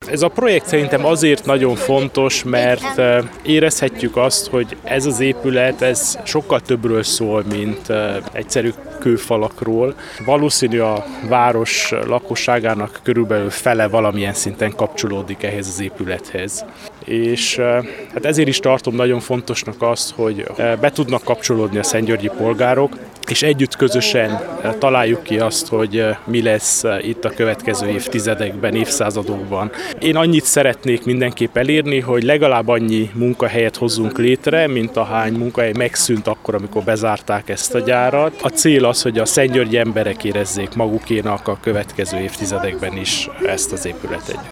Ez a projekt szerintem azért nagyon fontos, mert érezhetjük azt, hogy ez az épület, ez sokkal többről szól, mint egyszerű kőfalakról. Valószínű a város lakosságának körülbelül fele valamilyen szinten kapcsolódik ehhez az épülethez. És hát ezért is tartom nagyon fontosnak azt, hogy be tudnak kapcsolódni a szentgyörgyi polgárok, és együtt közösen találjuk ki azt, hogy mi lesz itt a következő évtizedekben, évszázadokban. Én annyit szeretnék mindenképp elérni, hogy legalább annyi munkahelyet hozzunk létre, mint ahány munkahely megszűnt akkor, amikor bezárták ezt a gyárat. A cél az, hogy a szentgyörgyi emberek érezzék magukénak a következő évtizedekben is ezt az épületet.